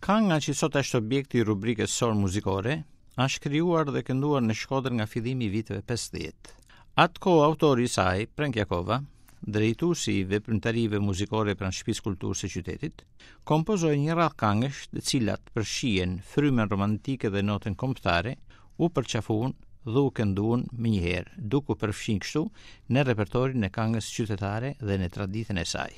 Kënga që sot është objekti i rubrikës Sor Muzikore, është krijuar dhe kënduar në Shkodër nga fillimi i viteve 50. Atë kohë autori i saj, Prenk Jakova, drejtuesi i veprimtarive muzikore pranë Shtëpisë Kulturës së qytetit, kompozoi një radhë këngësh të cilat përfshihen frymën romantike dhe notën kombëtare, u përqafuan dhe u kënduan menjëherë, duke u përfshirë kështu në repertorin e këngës qytetare dhe në traditën e saj.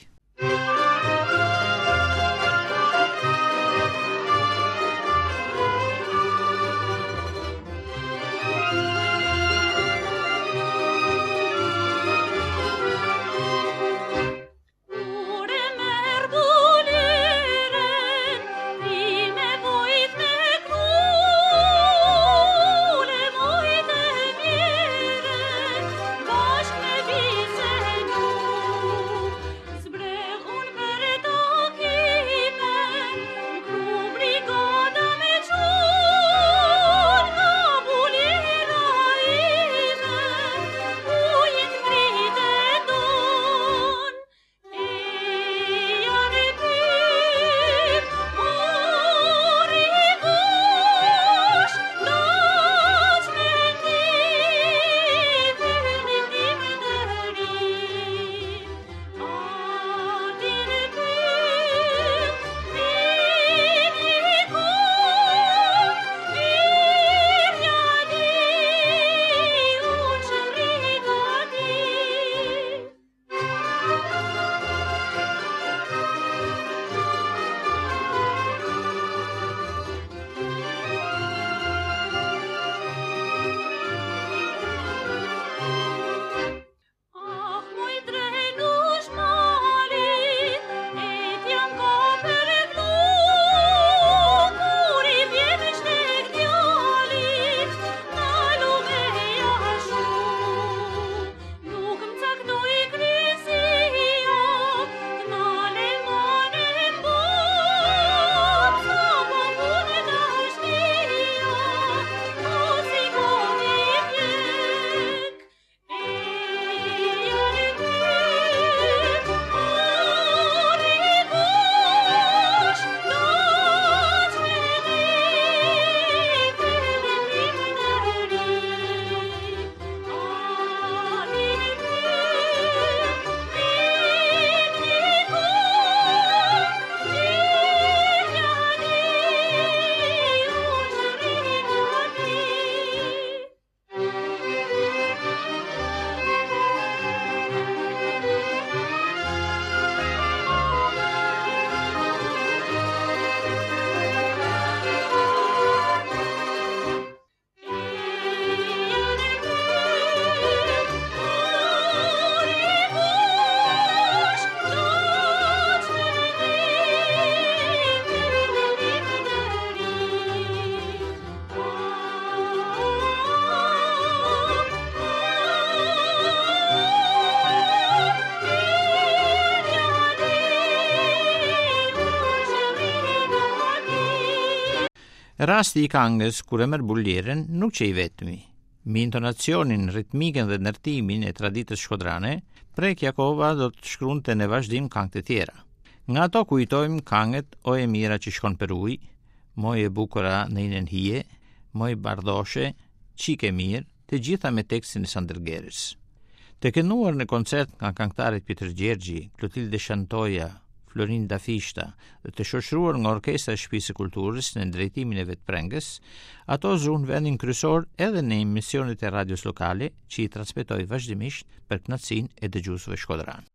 Rasti i këngës kur e merr bullieren nuk që i vetmi. Me intonacionin, ritmikën dhe ndërtimin e traditës shkodrane, Prenk Jakova do të shkruante në vazhdim këngë të tjera. Nga ato kujtojmë këngët O e mira që shkon për ujë, Moj e bukura në inën hije, Moj bardoshe, Qike mirë, të gjitha me tekstin e Sandergerës. Të kënduar në koncert nga këngëtarët Pjetër Gjergji, Klotilde Shantoja, Florinda Fishta dhe të shoqëruar nga Orkestra e Shtëpisë së Kulturës në drejtimin e vet Prengës, ato zun vendin kryesor edhe në emisionet e radios lokale që i transmetoi vazhdimisht për kënaqësinë e dëgjuesve shkodran.